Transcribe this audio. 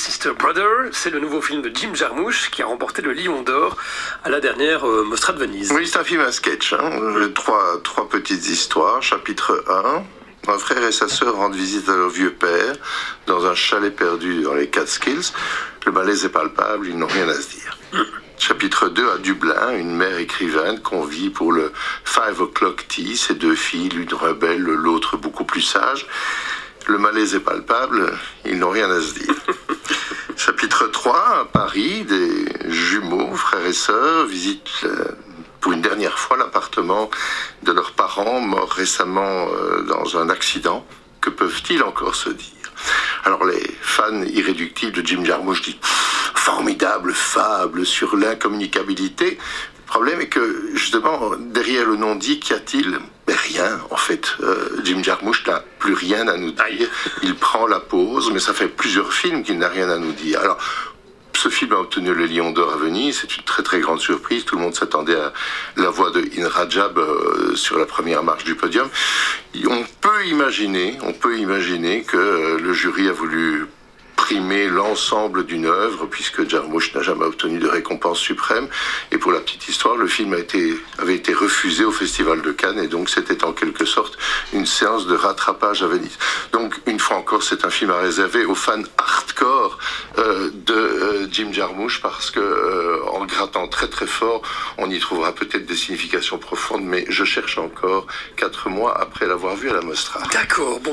Sister Brother, c'est le nouveau film de Jim Jarmusch qui a remporté le Lion d'Or à la dernière Mostra de Venise. Oui, c'est un film à sketch. Trois petites histoires. Chapitre 1. Un frère et sa sœur rendent visite à leur vieux père dans un chalet perdu dans les Catskills. Le malaise est palpable, ils n'ont rien à se dire. Chapitre 2, à Dublin, une mère écrivaine convie pour le 5 o'clock tea ses deux filles, l'une rebelle, l'autre beaucoup plus sage. Le malaise est palpable, ils n'ont rien à se dire. Chapitre 3, à Paris, des jumeaux, frères et sœurs, visitent pour une dernière fois l'appartement de leurs parents, morts récemment dans un accident. Que peuvent-ils encore se dire? Alors les fans irréductibles de Jim Jarmusch disent « Formidable fable sur l'incommunicabilité ». Le problème est que, justement, derrière le non-dit, qu'y a-t-il? Mais rien, en fait. Jim Jarmusch n'a plus rien à nous dire. Il prend la pause, mais ça fait plusieurs films qu'il n'a rien à nous dire. Alors, ce film a obtenu le Lion d'Or à Venise, c'est une très très grande surprise, tout le monde s'attendait à la voix de In Rajab sur la première marche du podium. On peut imaginer que le jury a voulu primer l'ensemble d'une œuvre, puisque Jarmusch n'a jamais obtenu de récompense suprême. Et pour la petite histoire, le film avait été refusé au Festival de Cannes, et donc c'était en quelque sorte une séance de rattrapage à Venise. Donc, une fois encore, c'est un film à réserver aux fans hardcore de Jim Jarmusch, parce que en grattant très très fort, on y trouvera peut-être des significations profondes, mais je cherche encore 4 mois après l'avoir vu à la Mostra. D'accord, bon.